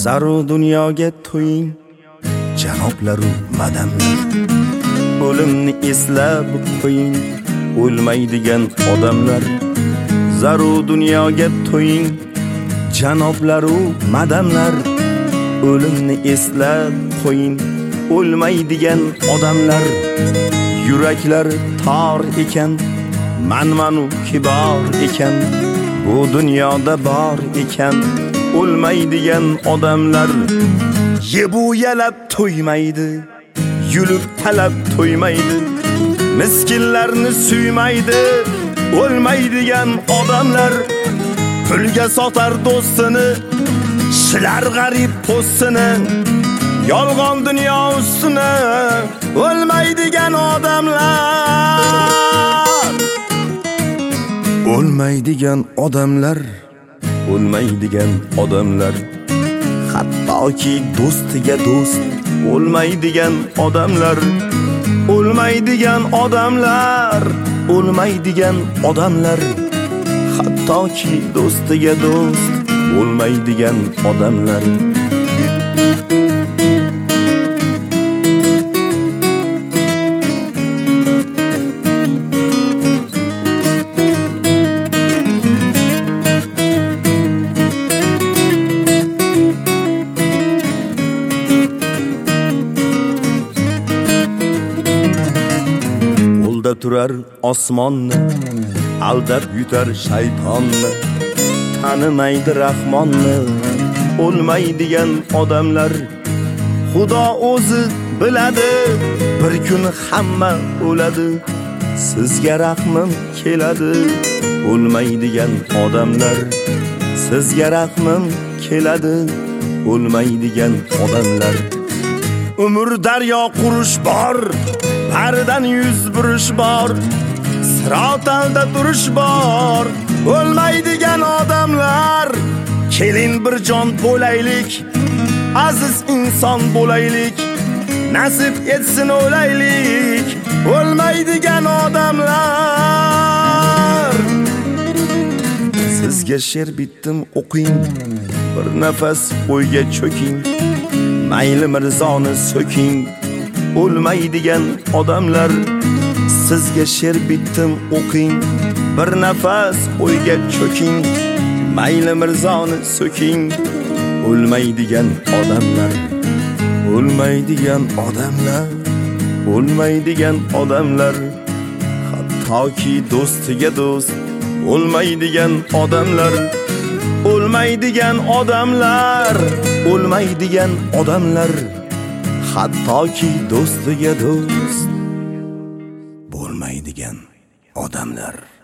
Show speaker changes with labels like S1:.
S1: zaru dunyoga to'ying janoblaru madamlar. O'limni eslab qo'ying o'lmaydigan odamlar. Zaru dunyoga to'ying janoblaru madamlar. O'limni eslab qo'ying o'lmaydigan odamlar. Yuraklar tor ekan, manmanu kibor ekan, bu dunyoda bor ekan o'lmaydigan odamlar. Yebu yalab to'ymaydi, yulib talab to'ymaydi, miskinlarni suymaydi o'lmaydigan odamlar. Pulga sotar do'stini, shilar g'arib po'stini, yolg'on dunyo ustini o'lmaydigan odamlar. O'lmaydigan odamlar, o'lmaydigan odamlar. Hattoki do'stiga do'st o'lmaydigan odamlar. O'lmaydigan odamlar, o'lmaydigan odamlar. Hattoki do'stiga do'st o'lmaydigan odamlar. Turar osmonni, aldab yutar shaytonni, tanimaydi rahmonni o'lmaydigan odamlar. Xudo o'zi biladi, bir kun hamma o'ladi, sizga rahmim keladi o'lmaydigan odamlar. Sizga rahmim keladi o'lmaydigan odamlar. Umr daryo qurish bor, Hardan yuz burish bor, sirotalda turish bor o'lmaydigan odamlar. Keling bir jon bo'laylik, aziz inson bo'laylik, nasib etsin o'laylik o'lmaydigan odamlar. Sizga she'r bitdim o'qing, bir nafas o'yga cho'king, mayli mirzoni so'king o'lmaydigan odamlar. Sizga she'r bitdim o'qing, bir nafas o'yga cho'king, mayli mirzoni so'king o'lmaydigan odamlar. O'lmaydigan odamlar, o'lmaydigan odamlar. Hattoki do'stiga do'st o'lmaydigan odamlar. O'lmaydigan odamlar, o'lmaydigan odamlar. Hattoki do'stiga do'st bo'lmaydigan odamlar.